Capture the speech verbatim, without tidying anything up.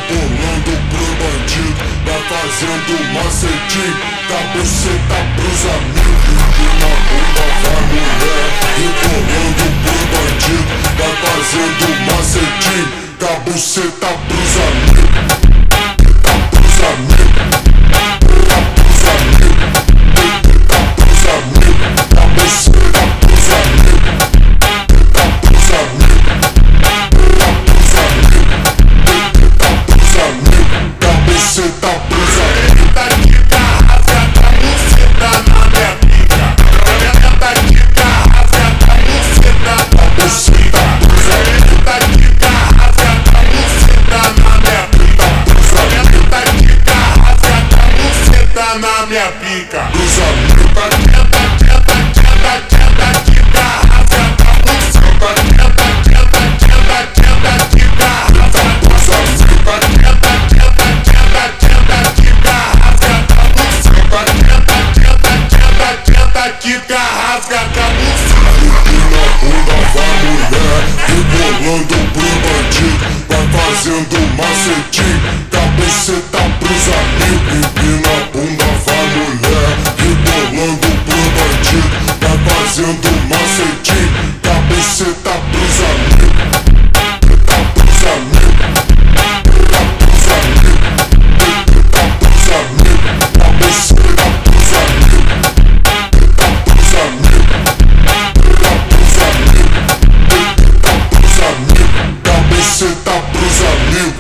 rebolando pro bandido, vai fazendo macetinho, da buceta pros amigos. E na bunda vai mulher, rebolando pro bandido, vai fazendo macetinho, da buceta pros amigos.